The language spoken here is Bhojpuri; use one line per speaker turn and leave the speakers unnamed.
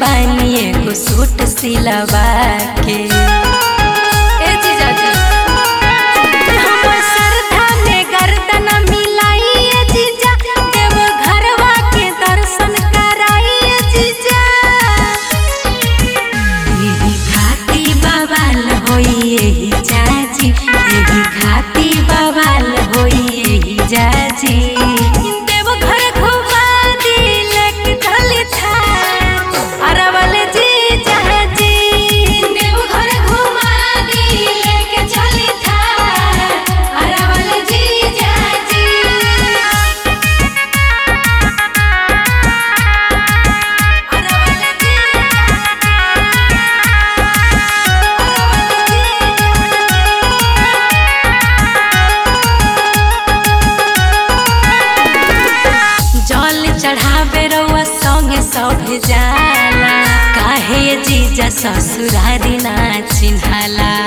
बानी एगो सूट सिलवा के। ए जीजा जी हमर श्रद्धा में गर्दन मिलाई ए जीजा, देव घरवा के दर्शन कराई ए जीजा। एही खाती बवाल होई एही जाजी, एही खाती बवाल होई एही जाजी। देव घर घुमा दी लेके चली था अरवल जीजा जी, देव घर घुमा दी लेके चली था अरवल जीजा जी। अरवल जल चढ़ावे रउआ संगे सब जाला, काहे जीजा ससुरारी ना चिन्हाला।